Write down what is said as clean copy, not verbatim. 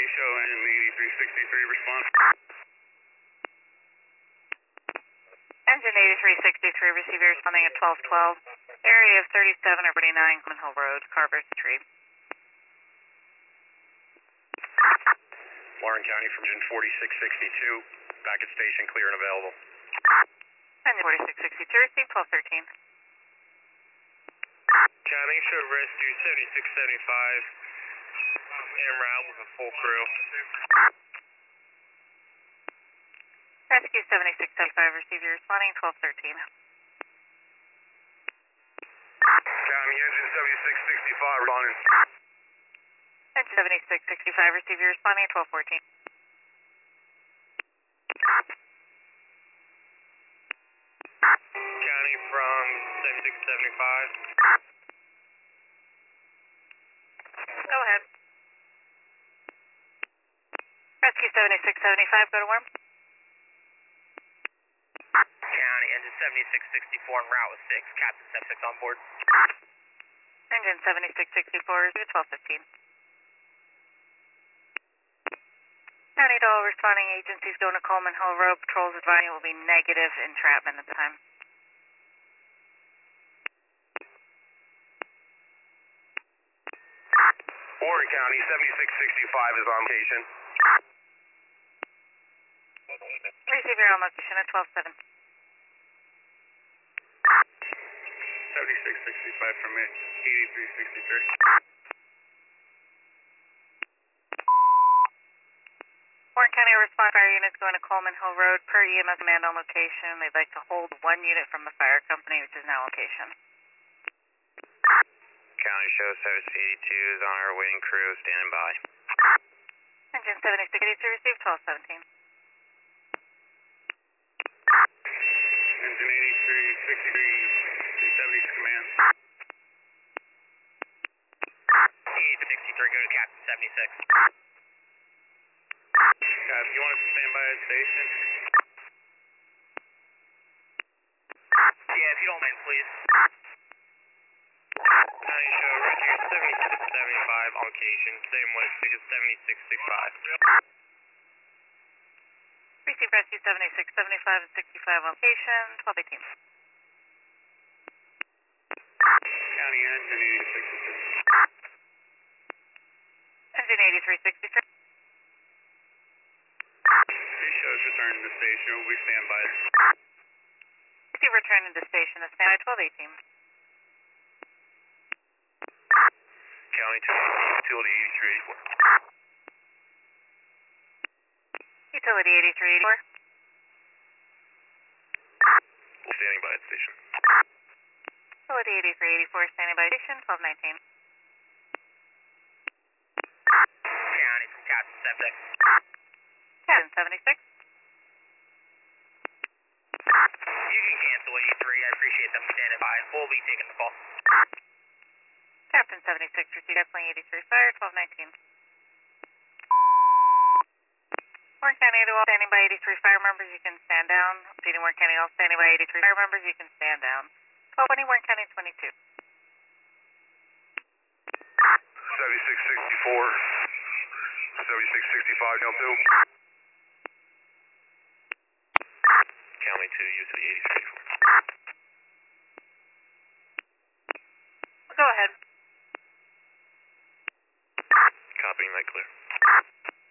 show engine 8363 respond. Engine 8363, receiver responding at 1212. Area of 37 or 49, Common Hill Road, Carver's Tree. Warren County from engine 4662. Back at station, clear and available. Engine 4662, receive 1213. County showed rescue 7675. En route with a full crew. Rescue 7675, receiver responding 1213. County engine 7665 responding. Engine 7665, receiver responding 1214. County from 7675. Go ahead. Rescue 7675, go to warm. County engine 7664 en route with 6. Captain 76 on board. Engine 7664, receive 1215. County to all responding agencies going to Coleman Hill Road. Patrols advising will be negative entrapment at the time. Warren County 7665 is on location. Receive your on location at 12-7. 7665 from me, 8363. Warren County response fire units going to Coleman Hill Road per EMS command on location. They'd like to hold one unit from the fire company, which is now location. County show service 82 is on our waiting crew, standing by. Engine 7682, receive 1217. Engine 8363, 270 command. 8363, go to Captain 76. Guys, you want us to stand by at station? Yeah, if you don't mind, please. County show rescue 7675 on location. Same way, ticket 7665. Receive rescue 7675 and 65 on location, 1218. County engine 8663. Engine 8363. Three shows returning to station. We stand by. Receive returning to station at standby 1218. County 2 utility 8384. Utility 8384. Standing by at station. Utility 8384, standing by station 1219. County from Captain 76. Captain 76. You can cancel 83. I appreciate them standing by. We'll be taking the call. Captain 76, receive definitely 83 fire 1219. Warren County to all standing by 83 fire members, you can stand down. Repeating Warren County, all standing by 83 fire members, you can stand down. 1220 Warren County 22. 7664. 7665, no 2. County 2, use the 8384. Go ahead. Copying that clear.